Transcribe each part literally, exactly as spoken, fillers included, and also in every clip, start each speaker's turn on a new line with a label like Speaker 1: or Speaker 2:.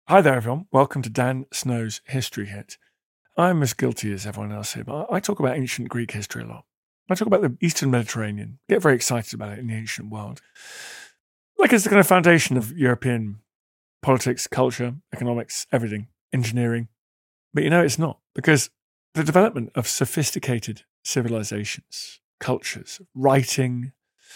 Speaker 1: Hi there, everyone. Welcome to Dan Snow's History Hit. I'm as guilty as everyone else here, but I talk about ancient Greek history a lot. I talk about the Eastern Mediterranean, get very excited about it in the ancient world. Like it's the kind of foundation of European politics, culture, economics, everything, engineering. But you know, it's not, because the development of sophisticated civilizations, cultures, writing,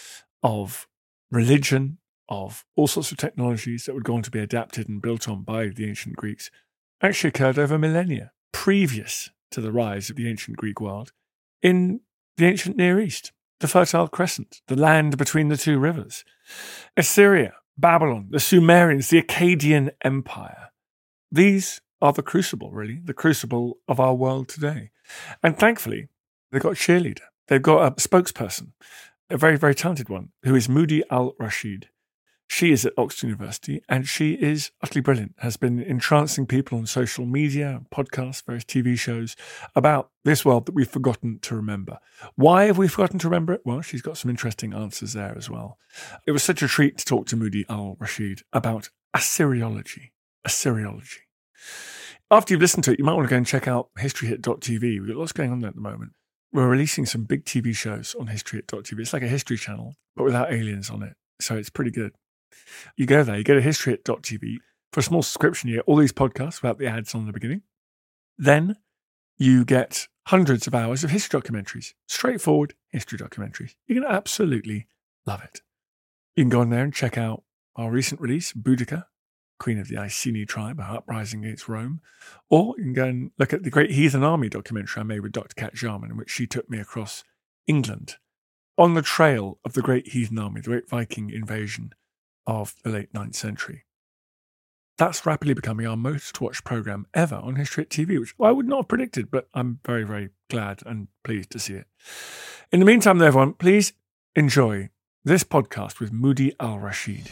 Speaker 1: of religion, of all sorts of technologies that would go on to be adapted and built on by the ancient Greeks actually occurred over millennia previous to the rise of the ancient Greek world in the ancient Near East, the Fertile Crescent, the land between the two rivers, Assyria, Babylon, the Sumerians, the Akkadian Empire. These are the crucible, really, the crucible of our world today. And thankfully, they've got a cheerleader. They've got a spokesperson, a very, very talented one, who is Moody Al-Rashid. She is at Oxford University, and she is utterly brilliant, has been entrancing people on social media, podcasts, various T V shows about this world that we've forgotten to remember. Why have we forgotten to remember it? Well, she's got some interesting answers there as well. It was such a treat to talk to Moody Al-Rashid about Assyriology. Assyriology. After you've listened to it, you might want to go and check out history hit dot t v. We've got lots going on there at the moment. We're releasing some big T V shows on history hit dot t v. It's like a history channel, but without aliens on it. So it's pretty good. You go there, you go to history hit dot t v. For a small subscription, you get all these podcasts without the ads on the beginning. Then you get hundreds of hours of history documentaries, straightforward history documentaries. You're going to absolutely love it. You can go on there and check out our recent release, Boudica, Queen of the Iceni tribe, her uprising against Rome. Or you can go and look at the Great Heathen Army documentary I made with Doctor Kat Jarman, in which she took me across England on the trail of the Great Heathen Army, the Great Viking invasion of the late ninth century. That's rapidly becoming our most watched programme ever on History Hit T V, which I would not have predicted, but I'm very, very glad and pleased to see it. In the meantime, though, everyone, please enjoy this podcast with Moody Al-Rashid.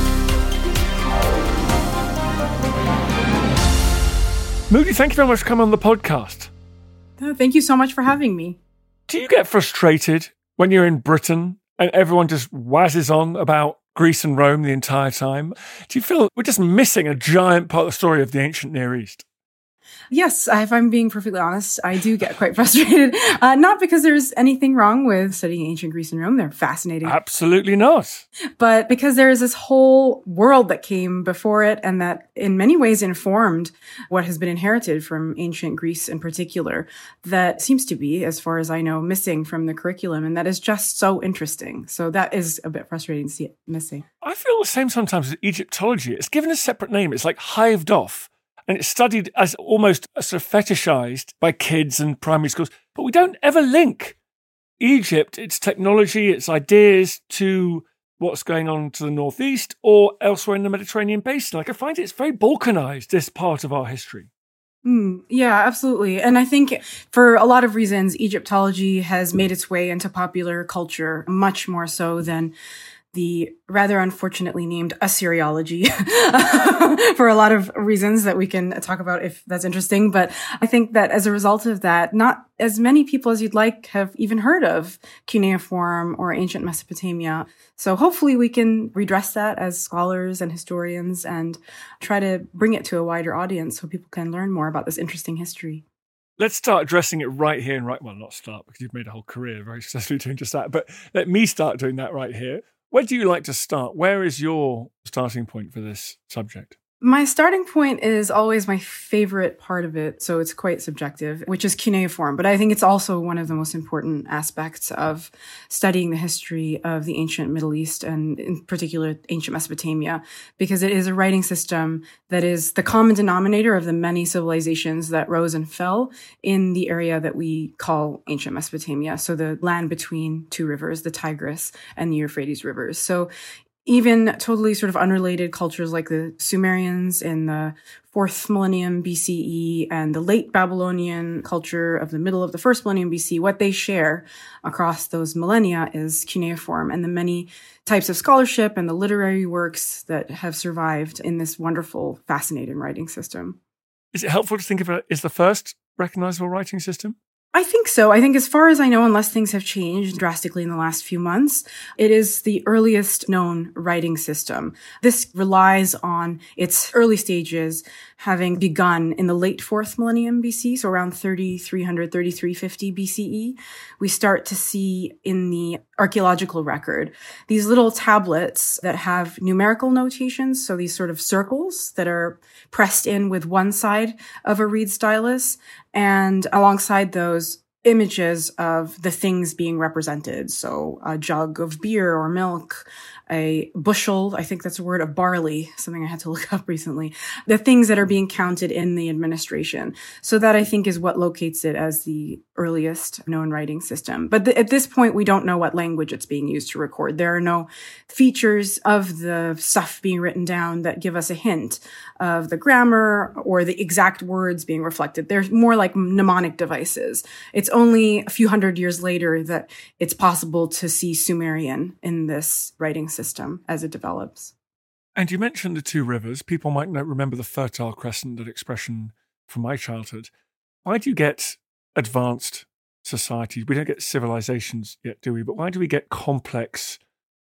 Speaker 1: Moody, thank you very much for coming on the podcast.
Speaker 2: Oh, thank you so much for having me.
Speaker 1: Do you get frustrated when you're in Britain and everyone just whizzes on about Greece and Rome the entire time? Do you feel we're just missing a giant part of the story of the ancient Near East?
Speaker 2: Yes, if I'm being perfectly honest, I do get quite frustrated. Uh, not because there's anything wrong with studying ancient Greece and Rome. They're fascinating.
Speaker 1: Absolutely not.
Speaker 2: But because there is this whole world that came before it and that in many ways informed what has been inherited from ancient Greece in particular, that seems to be, as far as I know, missing from the curriculum. And that is just so interesting. So that is a bit frustrating to see it missing.
Speaker 1: I feel the same sometimes with Egyptology. It's given a separate name. It's like hived off. And it's studied as almost sort of fetishized by kids and primary schools. But we don't ever link Egypt, its technology, its ideas to what's going on to the northeast or elsewhere in the Mediterranean basin. Like I find it's very balkanized, this part of our history.
Speaker 2: Mm, yeah, absolutely. And I think for a lot of reasons, Egyptology has made its way into popular culture much more so than the rather unfortunately named Assyriology for a lot of reasons that we can talk about if that's interesting. But I think that as a result of that, not as many people as you'd like have even heard of cuneiform or ancient Mesopotamia. So hopefully we can redress that as scholars and historians and try to bring it to a wider audience so people can learn more about this interesting history.
Speaker 1: Let's start addressing it right here and right. Well, not start because you've made a whole career very successfully doing just that. But let me start doing that right here. Where do you like to start? Where is your starting point for this subject?
Speaker 2: My starting point is always my favorite part of it, so it's quite subjective, which is cuneiform. But I think it's also one of the most important aspects of studying the history of the ancient Middle East and in particular ancient Mesopotamia, because it is a writing system that is the common denominator of the many civilizations that rose and fell in the area that we call ancient Mesopotamia. So the land between two rivers, the Tigris and the Euphrates rivers. So even totally sort of unrelated cultures like the Sumerians in the fourth millennium B C E and the late Babylonian culture of the middle of the first millennium B C, what they share across those millennia is cuneiform and the many types of scholarship and the literary works that have survived in this wonderful, fascinating writing system.
Speaker 1: Is it helpful to think of it as the first recognizable writing system?
Speaker 2: I think so. I think as far as I know, unless things have changed drastically in the last few months, it is the earliest known writing system. This relies on its early stages having begun in the late fourth millennium B C, so around thirty-three hundred, thirty-three fifty B C E. We start to see in the archaeological record these little tablets that have numerical notations, so these sort of circles that are pressed in with one side of a reed stylus, and alongside those, images of the things being represented. So a jug of beer or milk, a bushel, I think that's a word, of barley, something I had to look up recently, the things that are being counted in the administration. So that I think is what locates it as the earliest known writing system. But th- at this point, we don't know what language it's being used to record. There are no features of the stuff being written down that give us a hint of the grammar or the exact words being reflected. They're more like mnemonic devices. It's only a few hundred years later that it's possible to see Sumerian in this writing system as it develops.
Speaker 1: And you mentioned the two rivers. People might not remember the Fertile Crescent, that expression from my childhood. Why do you get advanced societies? We don't get civilizations yet, do we? But why do we get complex,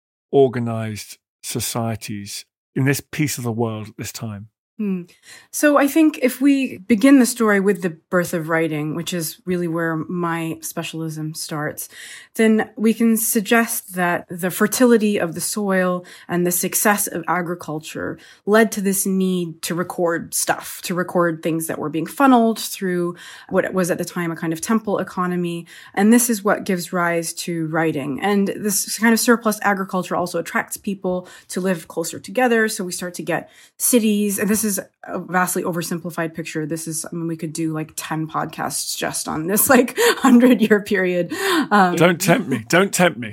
Speaker 1: organized societies in this piece of the world at this time?
Speaker 2: Hmm. So I think if we begin the story with the birth of writing, which is really where my specialism starts, then we can suggest that the fertility of the soil and the success of agriculture led to this need to record stuff, to record things that were being funneled through what was at the time a kind of temple economy. And this is what gives rise to writing. And this kind of surplus agriculture also attracts people to live closer together. So we start to get cities, and this is is a vastly oversimplified picture. This is, I mean, we could do like ten podcasts just on this like hundred year period. Um,
Speaker 1: Don't tempt me. Don't tempt me.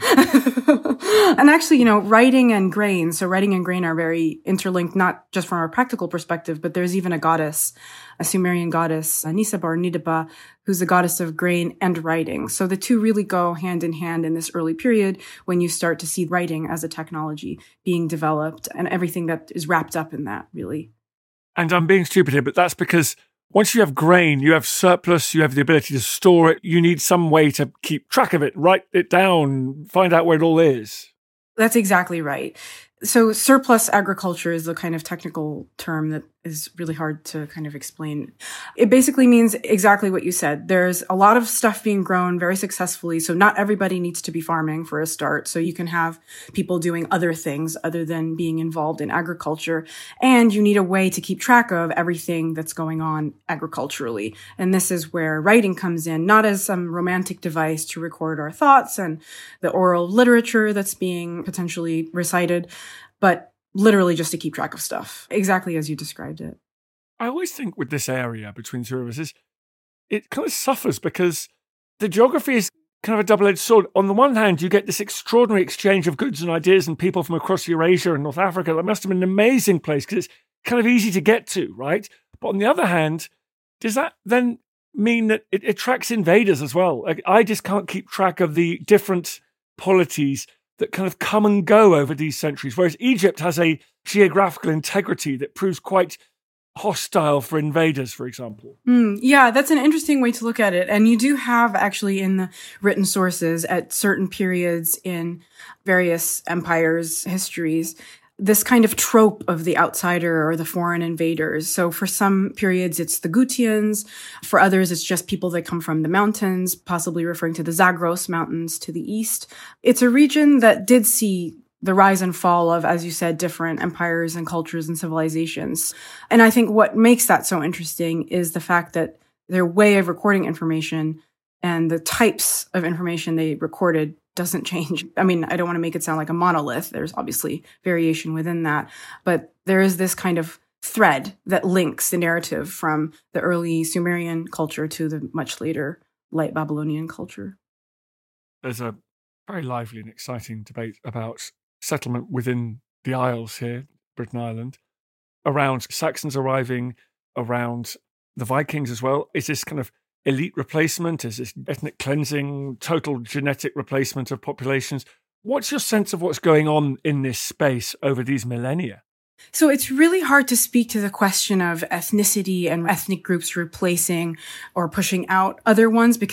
Speaker 2: And actually, you know, writing and grain. So writing and grain are very interlinked, not just from a practical perspective, but there's even a goddess, a Sumerian goddess, Nisaba or Nidaba, who's the goddess of grain and writing. So the two really go hand in hand in this early period when you start to see writing as a technology being developed and everything that is wrapped up in that, really.
Speaker 1: And I'm being stupid here, but that's because once you have grain, you have surplus, you have the ability to store it. You need some way to keep track of it, write it down, find out where it all is.
Speaker 2: That's exactly right. So surplus agriculture is the kind of technical term that is really hard to kind of explain. It basically means exactly what you said. There's a lot of stuff being grown very successfully. So not everybody needs to be farming for a start. So you can have people doing other things other than being involved in agriculture. And you need a way to keep track of everything that's going on agriculturally. And this is where writing comes in, not as some romantic device to record our thoughts and the oral literature that's being potentially recited, but literally just to keep track of stuff, exactly as you described it.
Speaker 1: I always think with this area between two rivers is it kind of suffers because the geography is kind of a double-edged sword. On the one hand, you get this extraordinary exchange of goods and ideas and people from across Eurasia and North Africa. That must have been an amazing place because it's kind of easy to get to, right? But on the other hand, does that then mean that it attracts invaders as well? Like, I just can't keep track of the different polities that kind of come and go over these centuries, whereas Egypt has a geographical integrity that proves quite hostile for invaders, for example.
Speaker 2: Mm, yeah, that's an interesting way to look at it. And you do have actually in the written sources at certain periods in various empires' histories, this kind of trope of the outsider or the foreign invaders. So for some periods, it's the Gutians. For others, it's just people that come from the mountains, possibly referring to the Zagros Mountains to the east. It's a region that did see the rise and fall of, as you said, different empires and cultures and civilizations. And I think what makes that so interesting is the fact that their way of recording information and the types of information they recorded doesn't change. I mean, I don't want to make it sound like a monolith. There's obviously variation within that, but there is this kind of thread that links the narrative from the early Sumerian culture to the much later late Babylonian culture.
Speaker 1: There's a very lively and exciting debate about settlement within the Isles here, Britain Island, around Saxons arriving, around the Vikings as well. Is this kind of elite replacement? Is this ethnic cleansing, total genetic replacement of populations? What's your sense of what's going on in this space over these millennia?
Speaker 2: So it's really hard to speak to the question of ethnicity and ethnic groups replacing or pushing out other ones because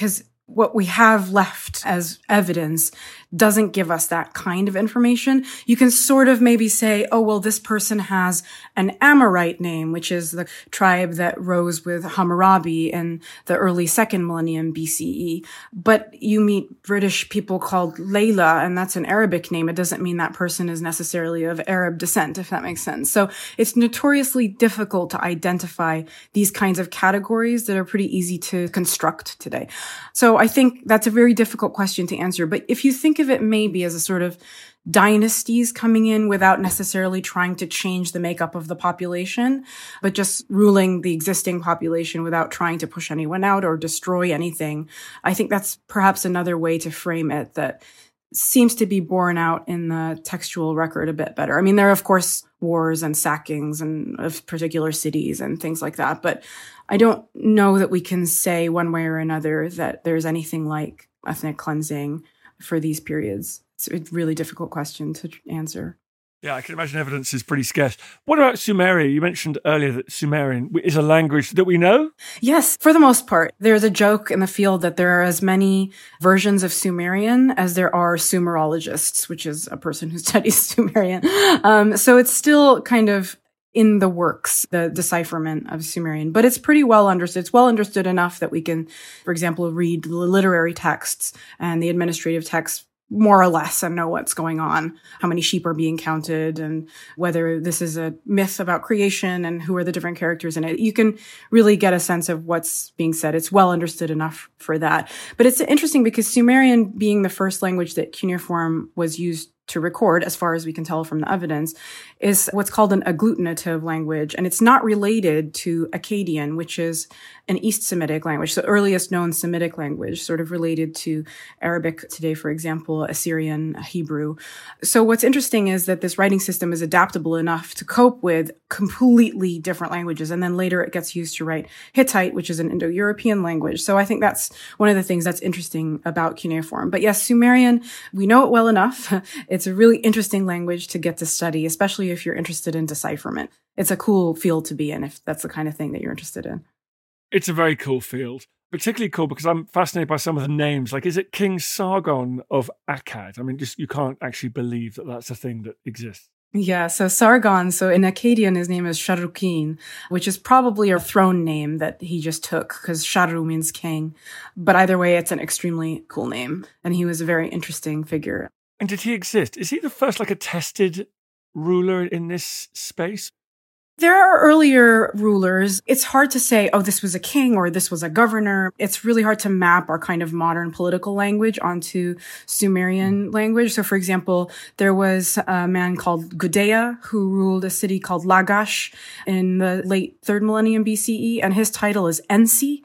Speaker 2: what we have left as evidence doesn't give us that kind of information. You can sort of maybe say, oh, well, this person has an Amorite name, which is the tribe that rose with Hammurabi in the early second millennium B C E. But you meet British people called Layla, and that's an Arabic name. It doesn't mean that person is necessarily of Arab descent, if that makes sense. So it's notoriously difficult to identify these kinds of categories that are pretty easy to construct today. So I think that's a very difficult question to answer. But if you think of it maybe as a sort of dynasties coming in without necessarily trying to change the makeup of the population, but just ruling the existing population without trying to push anyone out or destroy anything, I think that's perhaps another way to frame it that seems to be borne out in the textual record a bit better. I mean, there are, of course, wars and sackings and of particular cities and things like that, but I don't know that we can say one way or another that there's anything like ethnic cleansing for these periods. It's a really difficult question to answer.
Speaker 1: Yeah, I can imagine evidence is pretty scarce. What about Sumeria? You mentioned earlier that Sumerian is a language that we know?
Speaker 2: Yes, for the most part. There's a joke in the field that there are as many versions of Sumerian as there are Sumerologists, which is a person who studies Sumerian. Um, so it's still kind of in the works, the decipherment of Sumerian, but it's pretty well understood. It's well understood enough that we can, for example, read the literary texts and the administrative texts more or less and know what's going on, how many sheep are being counted, and whether this is a myth about creation and who are the different characters in it. You can really get a sense of what's being said. It's well understood enough for that. But it's interesting because Sumerian, being the first language that cuneiform was used to record, as far as we can tell from the evidence, is what's called an agglutinative language. And it's not related to Akkadian, which is an East Semitic language, the earliest known Semitic language, sort of related to Arabic today, for example, Assyrian, Hebrew. So what's interesting is that this writing system is adaptable enough to cope with completely different languages. And then later it gets used to write Hittite, which is an Indo-European language. So I think that's one of the things that's interesting about cuneiform. But yes, Sumerian, we know it well enough. It's a really interesting language to get to study, especially if you're interested in decipherment. It's a cool field to be in if that's the kind of thing that you're interested in.
Speaker 1: It's a very cool field, particularly cool because I'm fascinated by some of the names. Like, is it King Sargon of Akkad? I mean, just you can't actually believe that that's a thing that exists.
Speaker 2: Yeah, so Sargon, so in Akkadian, his name is Sharukin, which is probably a throne name that he just took because Sharu means king. But either way, it's an extremely cool name. And he was a very interesting figure.
Speaker 1: And did he exist? Is he the first, like, attested ruler in this space?
Speaker 2: There are earlier rulers. It's hard to say, oh, this was a king or this was a governor. It's really hard to map our kind of modern political language onto Sumerian language. So, for example, there was a man called Gudea who ruled a city called Lagash in the late third millennium B C E, and his title is Ensi.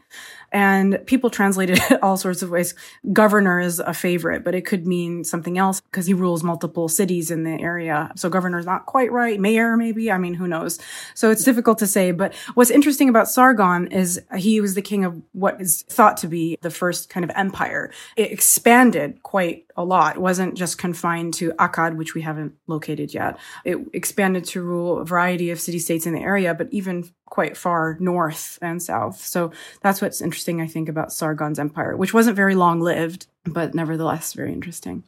Speaker 2: And people translated it all sorts of ways. Governor is a favorite, but it could mean something else because he rules multiple cities in the area. So governor's not quite right. Mayor, maybe. I mean, who knows? So it's difficult to say. But what's interesting about Sargon is he was the king of what is thought to be the first kind of empire. It expanded quite a lot. It wasn't just confined to Akkad, which we haven't located yet. It expanded to rule a variety of city-states in the area, but even quite far north and south. So that's what's interesting, I think, about Sargon's empire, which wasn't very long-lived, but nevertheless very interesting.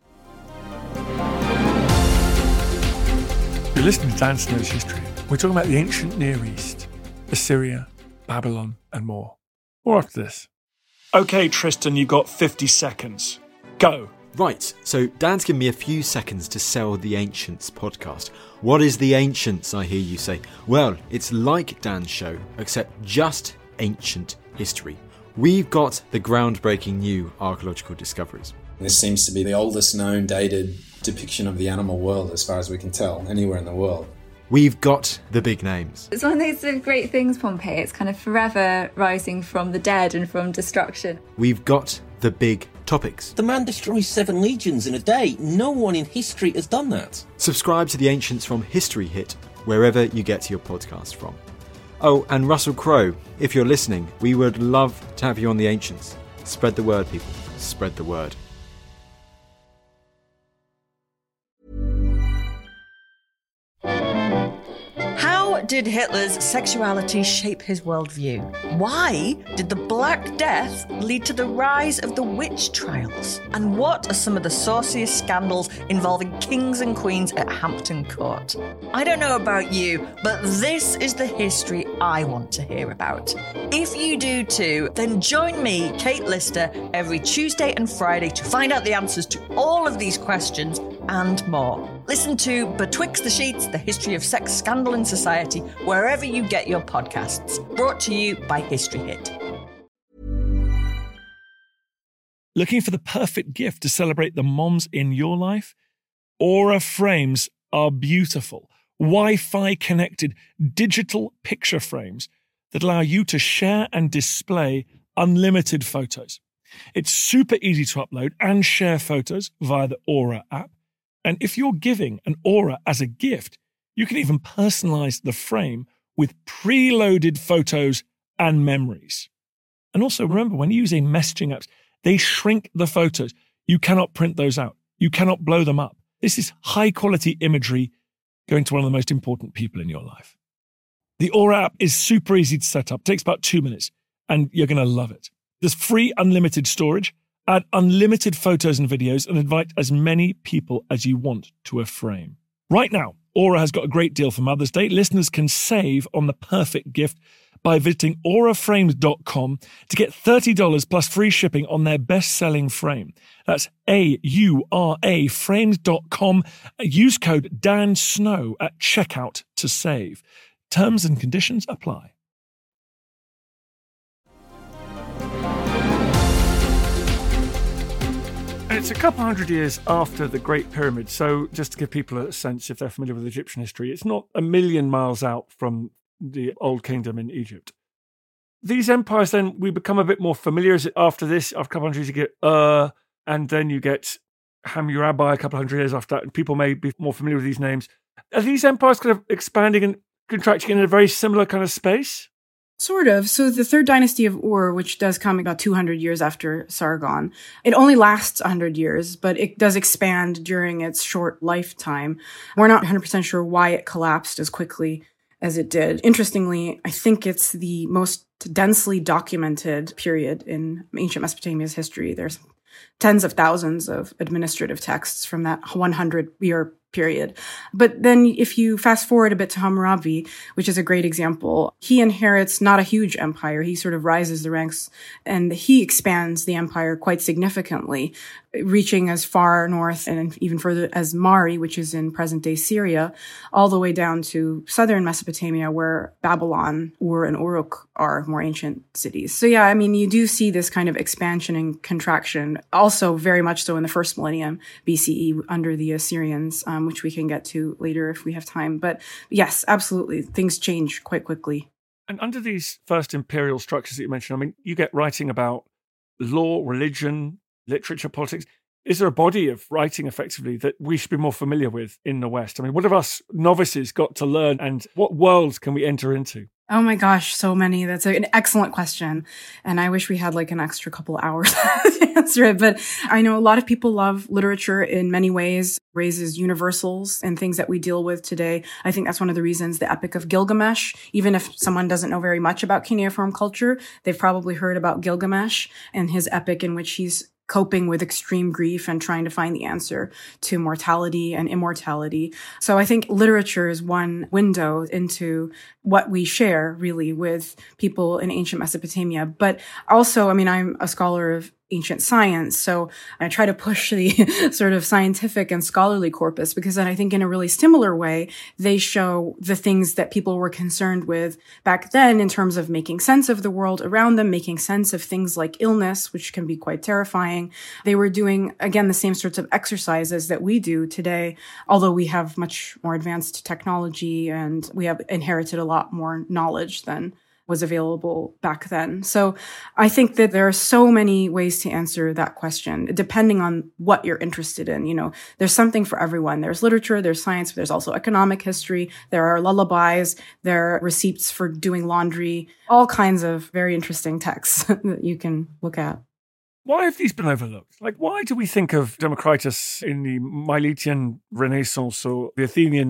Speaker 1: You're listening to Dan Snow's History. We're talking about the ancient Near East, Assyria, Babylon, and more. More after this. Okay, Tristan, you've got fifty seconds. Go.
Speaker 3: Right, so Dan's given me a few seconds to sell the Ancients podcast. What is the Ancients, I hear you say? Well, it's like Dan's show, except just ancient history. We've got the groundbreaking new archaeological discoveries.
Speaker 4: This seems to be the oldest known dated depiction of the animal world, as far as we can tell, anywhere in the world.
Speaker 3: We've got the big names.
Speaker 5: It's one of those sort of great things, Pompeii. It's kind of forever rising from the dead and from destruction.
Speaker 3: We've got the big topics.
Speaker 6: The man destroys seven legions in a day. No one in history has done that.
Speaker 3: Subscribe to the Ancients from History Hit, wherever you get your podcast from. Oh, and Russell Crowe, if you're listening, we would love to have you on the Ancients. Spread the word, people. Spread the word.
Speaker 7: did Hitler's sexuality shape his worldview? Why did the Black Death lead to the rise of the witch trials? And what are some of the sauciest scandals involving kings and queens at Hampton Court? I don't know about you, but this is the history I want to hear about. If you do too, then join me, Kate Lister, every Tuesday and Friday to find out the answers to all of these questions and more. Listen to Betwixt the Sheets, the history of sex, scandal and society, wherever you get your podcasts. Brought to you by History Hit.
Speaker 1: Looking for the perfect gift to celebrate the moms in your life? Aura frames are beautiful, Wi-Fi connected digital picture frames that allow you to share and display unlimited photos. It's super easy to upload and share photos via the Aura app. And if you're giving an Aura as a gift, you can even personalize the frame with preloaded photos and memories. And also remember, when using messaging apps, they shrink the photos. You cannot print those out. You cannot blow them up. This is high quality imagery going to one of the most important people in your life. The Aura app is super easy to set up. It takes about two minutes and you're going to love it. There's free unlimited storage. Add unlimited photos and videos and invite as many people as you want to a frame. Right now, Aura has got a great deal for Mother's Day. Listeners can save on the perfect gift by visiting aura frames dot com to get thirty dollars plus free shipping on their best-selling frame. That's A U R A frames dot com. Use code Dan Snow at checkout to save. Terms and conditions apply. It's a couple hundred years after the Great Pyramid, so just to give people a sense, if they're familiar with Egyptian history, it's not a million miles out from the Old Kingdom in Egypt. These empires, then, we become a bit more familiar. Is it after this, after a couple hundred years, you get Ur, and then you get Hammurabi a couple hundred years after that, and people may be more familiar with these names. Are these empires kind of expanding and contracting in a very similar kind of space?
Speaker 2: Sort of. So the third dynasty of Ur, which does come about two hundred years after Sargon, it only lasts one hundred years, but it does expand during its short lifetime. We're not one hundred percent sure why it collapsed as quickly as it did. Interestingly, I think it's the most densely documented period in ancient Mesopotamia's history. There's tens of thousands of administrative texts from that one hundred year period. But then if you fast forward a bit to Hammurabi, which is a great example, he inherits not a huge empire. He sort of rises the ranks and he expands the empire quite significantly, reaching as far north and even further as Mari, which is in present-day Syria, all the way down to southern Mesopotamia, where Babylon, Ur, and Uruk are more ancient cities. So yeah, I mean, you do see this kind of expansion and contraction, also very much so in the first millennium B C E under the Assyrians, um, which we can get to later if we have time. But yes, absolutely, things change quite quickly.
Speaker 1: And under these first imperial structures that you mentioned, I mean, you get writing about law, religion, literature, politics. Is there a body of writing effectively that we should be more familiar with in the West? I mean, what have us novices got to learn and what worlds can we enter into?
Speaker 2: Oh my gosh, so many. That's an excellent question. And I wish we had like an extra couple hours to answer it. But I know a lot of people love literature in many ways, raises universals and things that we deal with today. I think that's one of the reasons the Epic of Gilgamesh, even if someone doesn't know very much about cuneiform culture, they've probably heard about Gilgamesh and his epic in which he's coping with extreme grief and trying to find the answer to mortality and immortality. So I think literature is one window into what we share really with people in ancient Mesopotamia. But also, I mean, I'm a scholar of ancient science. So I try to push the sort of scientific and scholarly corpus because then I think in a really similar way, they show the things that people were concerned with back then in terms of making sense of the world around them, making sense of things like illness, which can be quite terrifying. They were doing, again, the same sorts of exercises that we do today, although we have much more advanced technology and we have inherited a lot more knowledge than was available back then. So I think that there are so many ways to answer that question, depending on what you're interested in. You know, there's something for everyone. There's literature, there's science, but there's also economic history. There are lullabies, there are receipts for doing laundry, all kinds of very interesting texts that you can look at.
Speaker 1: Why have these been overlooked? Like, why do we think of Democritus in the Milesian Renaissance or the Athenian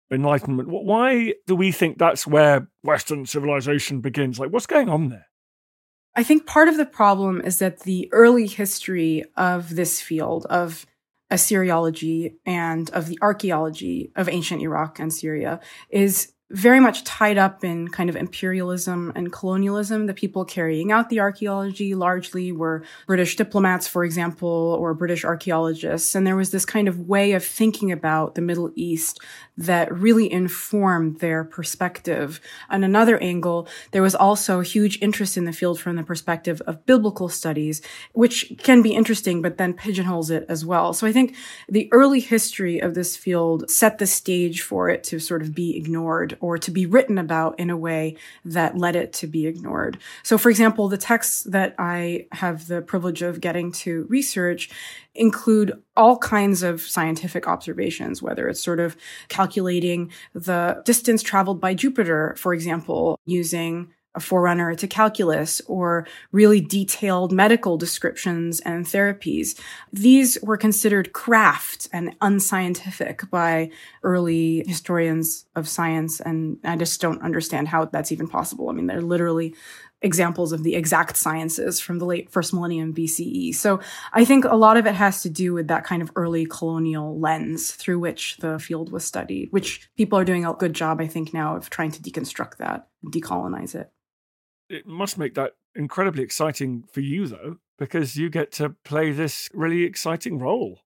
Speaker 1: Enlightenment. Why do we think that's where Western civilization begins? Like, what's going on there?
Speaker 2: I think part of the problem is that the early history of this field of Assyriology and of the archaeology of ancient Iraq and Syria is very much tied up in kind of imperialism and colonialism. The people carrying out the archaeology largely were British diplomats, for example, or British archaeologists. And there was this kind of way of thinking about the Middle East that really informed their perspective. On another angle, there was also huge interest in the field from the perspective of biblical studies, which can be interesting, but then pigeonholes it as well. So I think the early history of this field set the stage for it to sort of be ignored or to be written about in a way that led it to be ignored. So, for example, the texts that I have the privilege of getting to research include all kinds of scientific observations, whether it's sort of calculating the distance traveled by Jupiter, for example, using a forerunner to calculus, or really detailed medical descriptions and therapies. These were considered craft and unscientific by early historians of science, and I just don't understand how that's even possible. I mean, they're literally examples of the exact sciences from the late first millennium B C E. So I think a lot of it has to do with that kind of early colonial lens through which the field was studied, which people are doing a good job, I think, now of trying to deconstruct that and decolonize it.
Speaker 1: It must make that incredibly exciting for you, though, because you get to play this really exciting role.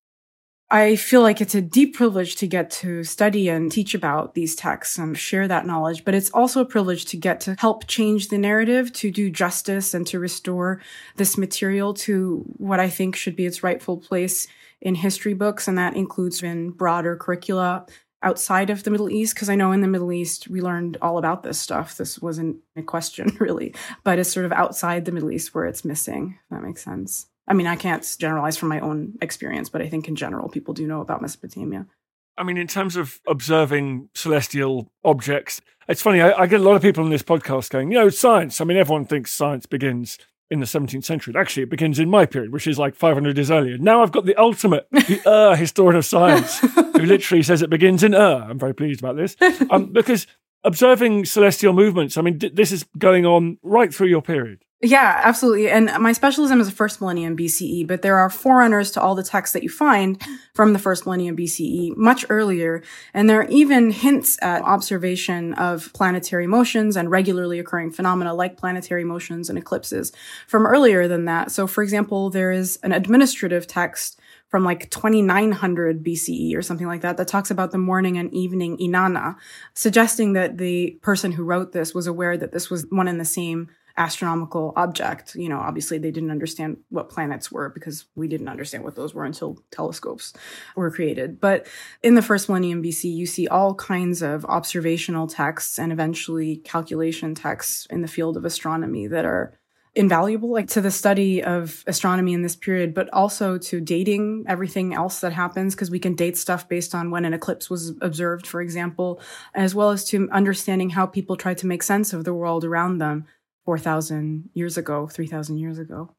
Speaker 2: I feel like it's a deep privilege to get to study and teach about these texts and share that knowledge, but it's also a privilege to get to help change the narrative, to do justice and to restore this material to what I think should be its rightful place in history books, and that includes in broader curricula outside of the Middle East, because I know in the Middle East, we learned all about this stuff. This wasn't a question, really, but it's sort of outside the Middle East where it's missing, if that makes sense. I mean, I can't generalize from my own experience, but I think in general, people do know about Mesopotamia.
Speaker 1: I mean, in terms of observing celestial objects, it's funny, I, I get a lot of people on this podcast going, you know, science. I mean, everyone thinks science begins in the seventeenth century. Actually, it begins in my period, which is like five hundred years earlier. Now I've got the ultimate, the Ur historian of science, who literally says it begins in Ur. I'm very pleased about this. Um, because observing celestial movements, I mean, d- this is going on right through your period.
Speaker 2: Yeah, absolutely. And my specialism is the first millennium B C E, but there are forerunners to all the texts that you find from the first millennium B C E much earlier. And there are even hints at observation of planetary motions and regularly occurring phenomena like planetary motions and eclipses from earlier than that. So, for example, there is an administrative text from like twenty-nine hundred B C E or something like that, that talks about the morning and evening Inanna, suggesting that the person who wrote this was aware that this was one and the same astronomical object. You know, obviously they didn't understand what planets were because we didn't understand what those were until telescopes were created. But in the first millennium B C, you see all kinds of observational texts and eventually calculation texts in the field of astronomy that are invaluable, like to the study of astronomy in this period, but also to dating everything else that happens, because we can date stuff based on when an eclipse was observed, for example, as well as to understanding how people tried to make sense of the world around them four thousand years ago, three thousand years ago.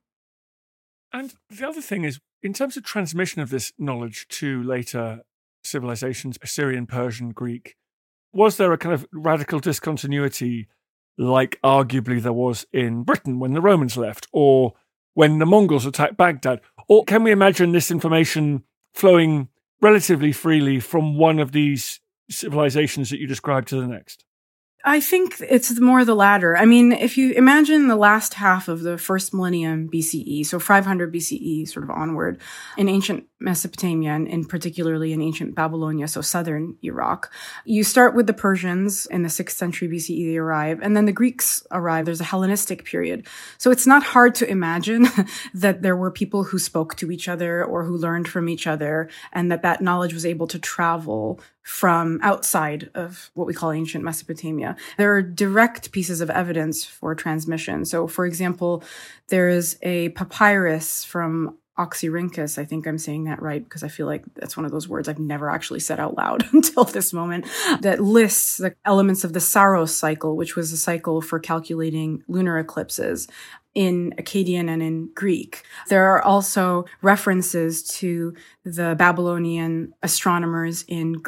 Speaker 1: And the other thing is, in terms of transmission of this knowledge to later civilizations, Assyrian, Persian, Greek, was there a kind of radical discontinuity like arguably there was in Britain when the Romans left, or when the Mongols attacked Baghdad? Or can we imagine this information flowing relatively freely from one of these civilizations that you described to the next?
Speaker 2: I think it's more the latter. I mean, if you imagine the last half of the first millennium B C E, so five hundred B C E sort of onward, in ancient Mesopotamia, and in particularly in ancient Babylonia, so southern Iraq, you start with the Persians in the sixth century B C E, they arrive, and then the Greeks arrive. There's a Hellenistic period. So it's not hard to imagine that there were people who spoke to each other or who learned from each other, and that that knowledge was able to travel from outside of what we call ancient Mesopotamia. There are direct pieces of evidence for transmission. So, for example, there is a papyrus from Oxyrhynchus, I think I'm saying that right, because I feel like that's one of those words I've never actually said out loud until this moment, that lists the elements of the Saros cycle, which was a cycle for calculating lunar eclipses in Akkadian and in Greek. There are also references to the Babylonian astronomers in Greek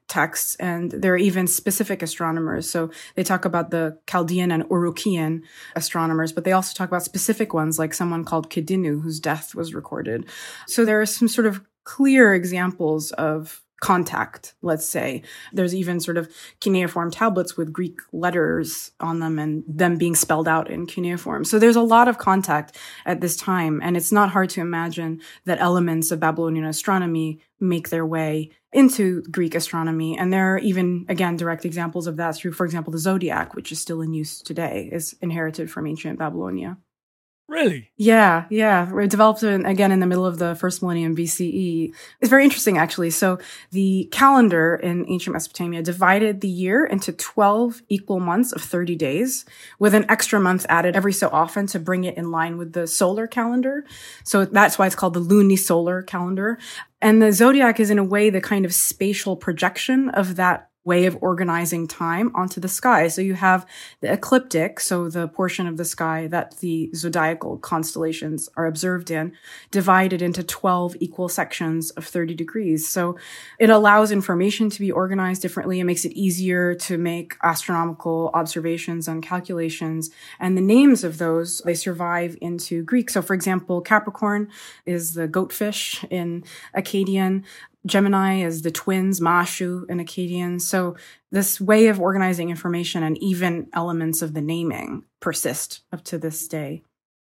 Speaker 2: texts, and there are even specific astronomers. So they talk about the Chaldean and Urukian astronomers, but they also talk about specific ones, like someone called Kidinu, whose death was recorded. So there are some sort of clear examples of contact, let's say. There's even sort of cuneiform tablets with Greek letters on them and them being spelled out in cuneiform. So there's a lot of contact at this time, and it's not hard to imagine that elements of Babylonian astronomy make their way into Greek astronomy. And there are even, again, direct examples of that through, for example, the zodiac, which is still in use today, is inherited from ancient Babylonia.
Speaker 1: Really?
Speaker 2: Yeah, yeah. It developed, in, again, in the middle of the first millennium B C E. It's very interesting, actually. So the calendar in ancient Mesopotamia divided the year into twelve equal months of thirty days, with an extra month added every so often to bring it in line with the solar calendar. So that's why it's called the lunisolar calendar. And the zodiac is, in a way, the kind of spatial projection of that way of organizing time onto the sky. So you have the ecliptic, so the portion of the sky that the zodiacal constellations are observed in, divided into twelve equal sections of thirty degrees. So it allows information to be organized differently. It makes it easier to make astronomical observations and calculations. And the names of those, they survive into Greek. So for example, Capricorn is the goatfish in Akkadian. Gemini is the twins, Mashu in Akkadian. So this way of organizing information and even elements of the naming persist up to this day.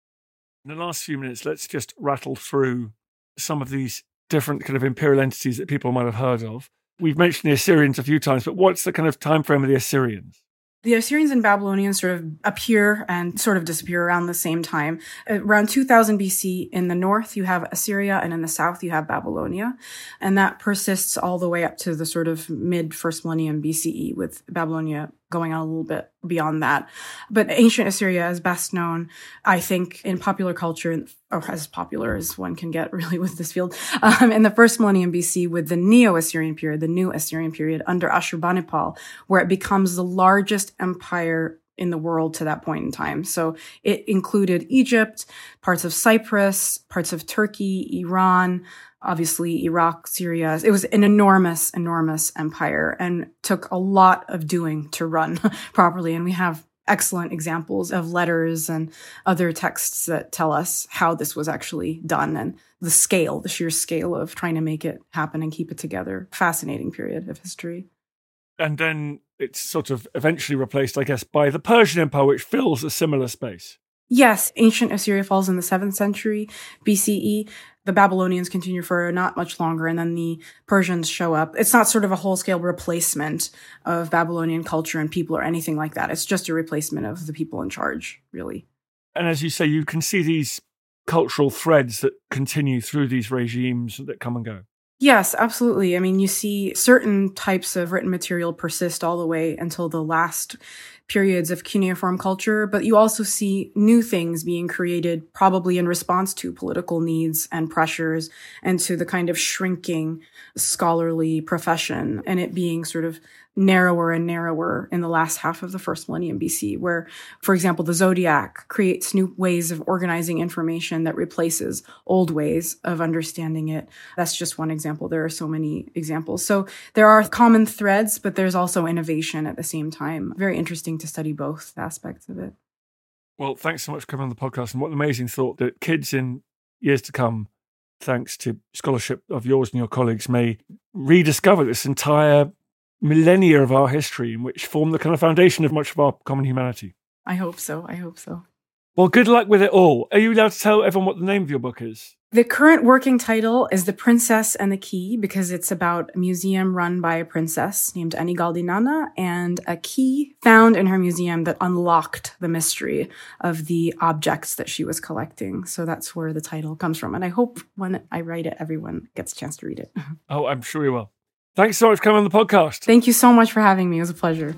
Speaker 1: In the last few minutes, let's just rattle through some of these different kind of imperial entities that people might have heard of. We've mentioned the Assyrians a few times, but what's the kind of time frame of the Assyrians?
Speaker 2: The Assyrians and Babylonians sort of appear and sort of disappear around the same time. Around two thousand B C, in the north, you have Assyria, and in the south, you have Babylonia. And that persists all the way up to the sort of mid-first millennium B C E, with Babylonia going on a little bit beyond that. But ancient Assyria is best known, I think, in popular culture, or as popular as one can get really with this field, um, in the first millennium B C with the Neo-Assyrian period, the New Assyrian period under Ashurbanipal, where it becomes the largest empire in the world to that point in time. So it included Egypt, parts of Cyprus, parts of Turkey, Iran, obviously Iraq, Syria. It was an enormous, enormous empire and took a lot of doing to run properly. And we have excellent examples of letters and other texts that tell us how this was actually done and the scale, the sheer scale of trying to make it happen and keep it together. Fascinating period of history. And
Speaker 1: then it's sort of eventually replaced, I guess, by the Persian Empire, which fills a similar space.
Speaker 2: Yes, ancient Assyria falls in the seventh century B C E. The Babylonians continue for not much longer, and then the Persians show up. It's not sort of a whole-scale replacement of Babylonian culture and people or anything like that. It's just a replacement of the people in charge, really.
Speaker 1: And as you say, you can see these cultural threads that continue through these regimes that come and go.
Speaker 2: Yes, absolutely. I mean, you see certain types of written material persist all the way until the last periods of cuneiform culture, but you also see new things being created, probably in response to political needs and pressures and to the kind of shrinking scholarly profession, and it being sort of narrower and narrower in the last half of the first millennium B C, where, for example, the zodiac creates new ways of organizing information that replaces old ways of understanding it. That's just one example. There are so many examples. So there are common threads, but there's also innovation at the same time. Very interesting to study both aspects of it.
Speaker 1: Well, thanks so much for coming on the podcast. And what an amazing thought that kids in years to come, thanks to scholarship of yours and your colleagues, may rediscover this entire millennia of our history, in which form the kind of foundation of much of our common humanity.
Speaker 2: I hope so. I hope so.
Speaker 1: Well, good luck with it all. Are you allowed to tell everyone what the name of your book is?
Speaker 2: The current working title is The Princess and the Key, because it's about a museum run by a princess named Anigaldinana and a key found in her museum that unlocked the mystery of the objects that she was collecting. So that's where the title comes from. And I hope when I write it, everyone gets a chance to read it.
Speaker 1: Oh, I'm sure you will. Thanks so much for coming on the podcast.
Speaker 2: Thank you so much for having me. It was a pleasure.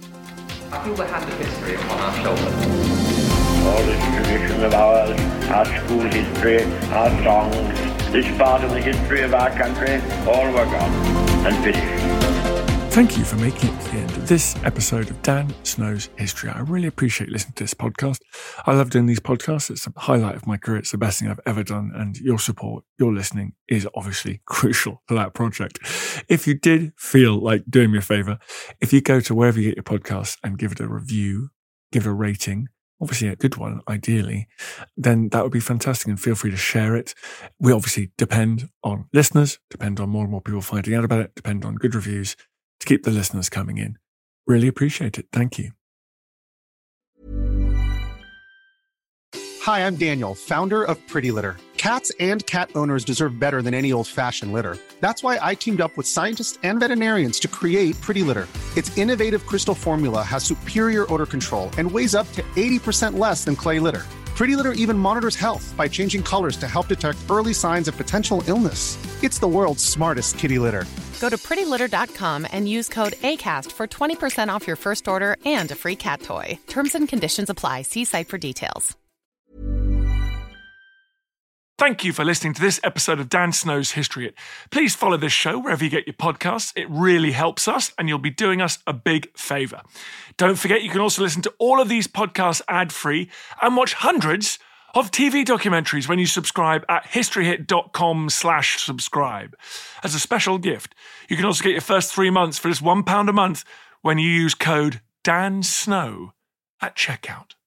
Speaker 8: I feel the hand of history upon our shoulders.
Speaker 9: All this tradition of ours, our school history, our songs, this part of the history of our country, all were gone and finished.
Speaker 1: Thank you for making it to the end of this episode of Dan Snow's History. I really appreciate listening to this podcast. I love doing these podcasts. It's the highlight of my career. It's the best thing I've ever done. And your support, your listening is obviously crucial to that project. If you did feel like doing me a favor, if you go to wherever you get your podcasts and give it a review, give it a rating, obviously a good one, ideally, then that would be fantastic, and feel free to share it. We obviously depend on listeners, depend on more and more people finding out about it, depend on good reviews to keep the listeners coming in. Really appreciate it. Thank you.
Speaker 10: Hi, I'm Daniel, founder of Pretty Litter. Cats and cat owners deserve better than any old-fashioned litter. That's why I teamed up with scientists and veterinarians to create Pretty Litter. Its innovative crystal formula has superior odor control and weighs up to eighty percent less than clay litter. Pretty Litter even monitors health by changing colors to help detect early signs of potential illness. It's the world's smartest kitty litter.
Speaker 11: Go to pretty litter dot com and use code ACAST for twenty percent off your first order and a free cat toy. Terms and conditions apply. See site for details.
Speaker 1: Thank you for listening to this episode of Dan Snow's History Hit. Please follow this show wherever you get your podcasts. It really helps us, and you'll be doing us a big favour. Don't forget, you can also listen to all of these podcasts ad-free and watch hundreds of T V documentaries when you subscribe at historyhit.com slash subscribe. As a special gift, you can also get your first three months for just one pound a month when you use code DANSNOW at checkout.